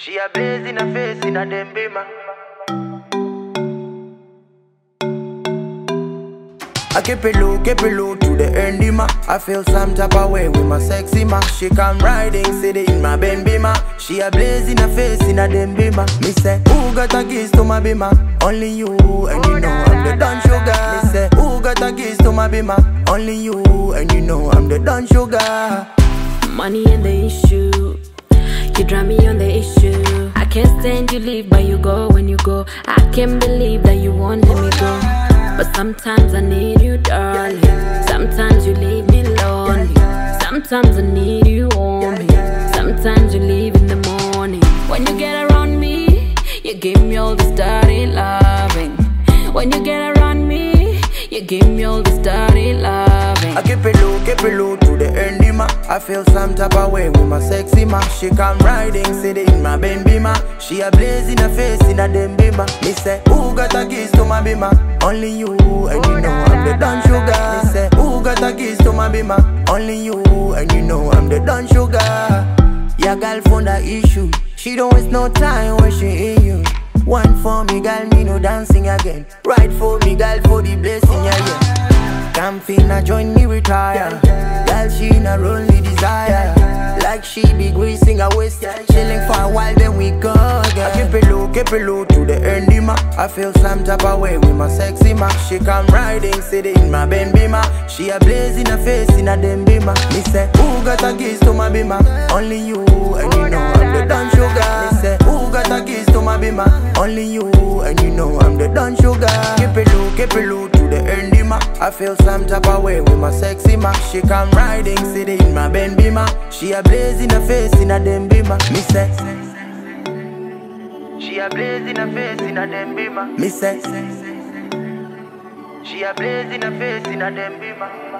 She a blaze in her face in a dem bima. I keep it low to the end, ma. I feel some type of way with my sexy ma. She come riding, city in my Ben bima. She a blaze in her face in a dem bima. Me say, who got a keys to my bima? Only you, and you know I'm the Don Sugar. Me say, who got a keys to my bima? Only you, and you know I'm the Don Sugar. Money ain't the issue, you drive me on the issue. I can't stand you leave, but you go when you go. I can't believe that you won't let me go. But sometimes I need you, darling. Sometimes you leave me lonely. Sometimes I need you on me. Sometimes you leave in the morning. When you get around me, you give me all this dirty loving. When you get around me, you give me all this dirty loving. I keep it low to the end, ma. I feel some type of way with my sexy ma. She come riding, city in my Ben bima. She a blaze in her face in a dem bima. Me say, who got a keys to my bima? Only you, and you know I'm the Don Sugar. Me say, who got a keys to my bima? Only you, and you know I'm the Don Sugar. Your girl found a issue. She don't waste no time when she in you. One for me, girl, me no dancing again. Right for me, girl, for the blessing, yeah. Come finna join me retire. Girl, she not only desire. Like she be greasing her waist, chilling for a while, then we go again. I keep it low to the end, ma. I feel some type of way with my sexy ma. She come riding, city in my Ben bima. She a blaze in her face in a dem bima. Me say, who got a keys to my bima? Only you, and you know I'm the Don Sugar. Me say, who got a keys to my bima? Only you, and you know I'm the Don Sugar. Keep it low to the end, ma. I feel some type of way with my sexy ma. She come riding, city in my Ben bima. She a blaze in her face in a dem bima. Me say, she a blaze in her face in a dem bima. Me say, she a blaze in her face in a dem bima.